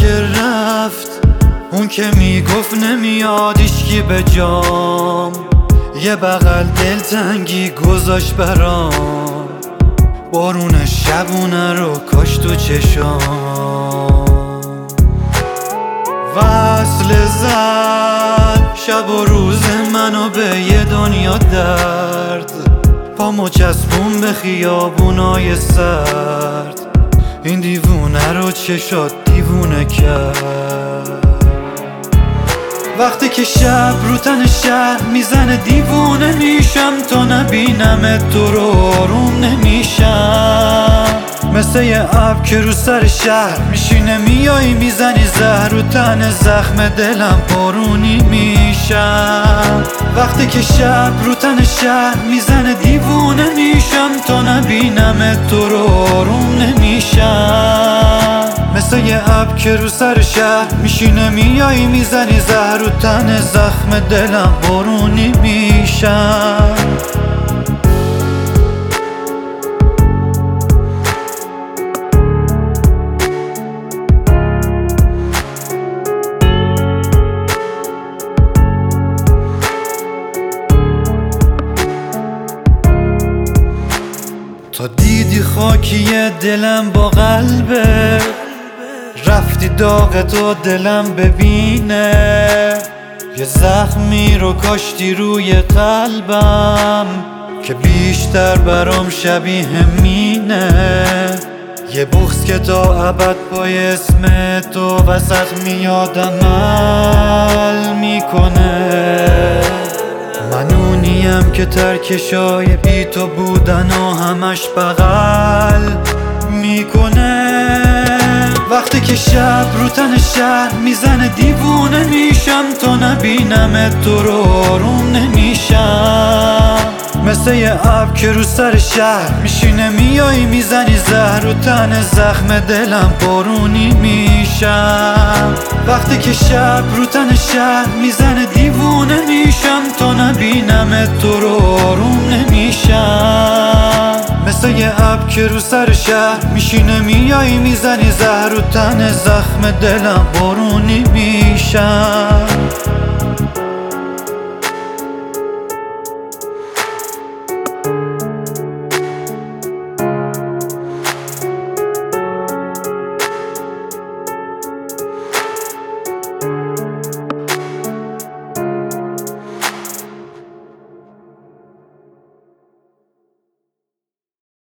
که رفت، اون که میگفت نمیاد هیچکی به جام، یه بغل دلتنگی گذاشت برام، بارون شبونه رو کاشت تو چشام. وصل زد شب و روز منو به یه دنیا درد، پامو چسبون به خیابونای سرد، این دیوونه رو چشات دیوونه کرد. وقتی که شب رو تن شهر میزنه دیوونه میشم، تا نبینم تو رو آروم نمیشم. مثل یه ابر که رو سر شهر میشینه، میایی میزنی زهر رو تن زخم دلم بارونی میشم. وقتی که شب رو تن شهر میزنه دیوونه میشم، تا نبینم تو رو آروم نمیشم. مثل یه ابر که رو سر شهر میشینه، میایی میزنی زهر رو تن زخم دلم بارونی میشم. تا دیدی خاکی دلم با قلبه، رفتی داغ تو دلم ببینه، یه زخمی رو کاشتی روی قلبم که بیشتر برام شبیه مینه. یه بغض که تا ابد پای اسم تو وسط میاد عمل میکنه. من اونیم که ترکشای بی تو بودن و همش بغل میکنه. وقتی که شب رو تن شهر میزنه دیوونه میشم، تا نبینم تو رو آروم نمیشم. مثل یه ابر که رو سر شهر میشینه، میایی میزنی زهر رو تن زخم دلم بارونی میشم. وقتی که شب رو تن شهر میزنه دیوونه میشم، تا نبینم تو رو آروم نمیشم. مثل یه ابر که رو سر شهر میشینه، میایی میزنی زهر رو تن زخم دلم بارونی میشم.